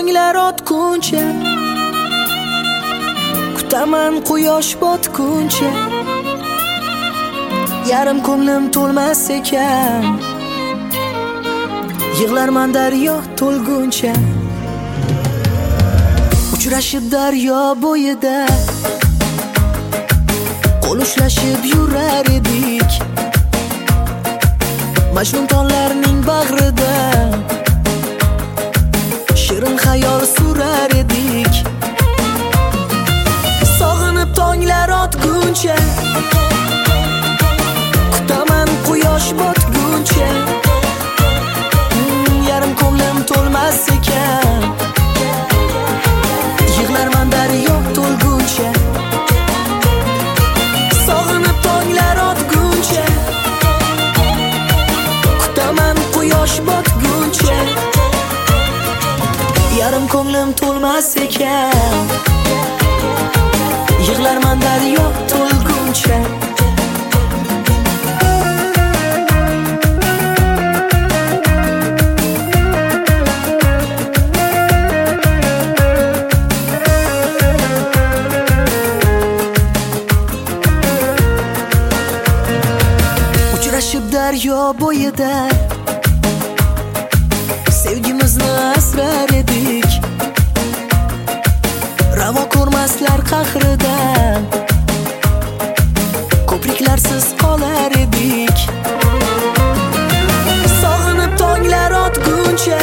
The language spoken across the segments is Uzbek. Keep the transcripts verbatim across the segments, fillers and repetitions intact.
tonglar otguncha, kutaman quyosh botguncha. Yarim ko'nglim to'lmas ekan, yig'larman daryo to'lguncha. Uchrashib daryo bo'yida, qo'l ushlashib yurar edik. Majnun tonglarning bag'rida shirin xayol surar edik. Sog'inib tonglar otguncha, kutaman quyosh botguncha. Yarim ko'nglim to'lmas ekan, yig'larman daryo to'lguncha. Sog'inib tonglar otguncha, kutaman quyosh botguncha. Yarim ko'nglim to'lmas ekan, yig'larman daryo to'lguncha. Uchrashib daryo bo'yida sevgimizni asrar edik. Ravo ko'rmaslar qahridan ko'priklarsiz qolar edik. Sog'inib tonglar otguncha,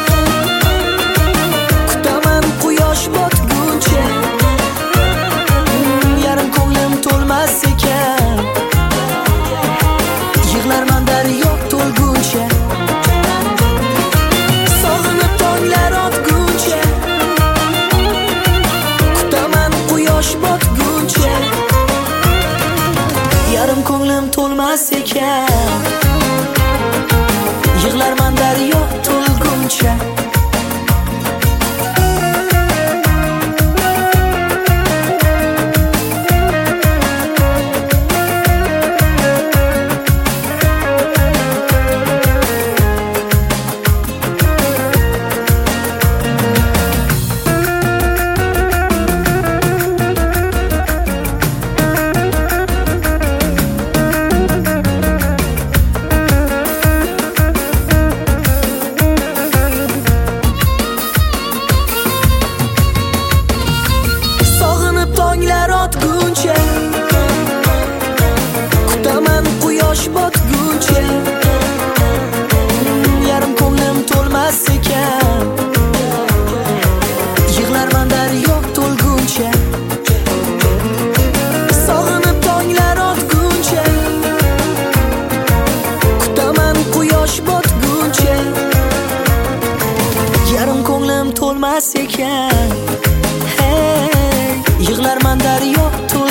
kutaman quyosh botguncha. Yarim ko'nglim to'lmas ekan, yig'larman daryo to'lguncha. Sog'inib tonglar otguncha, kutaman quyosh botguncha. Yarim ko'nglim to'lmas ekan, yig'larman daryo to'lguncha. Tonglar otguncha, kutaman quyosh botguncha. Yarim ko'nglim to'lmas ekan, yig'larman daryo to'lguncha. Sog'inib tonglar otguncha, kutaman quyosh botguncha. Yarim ko'nglim to'lmas ekan, yig'larman daryo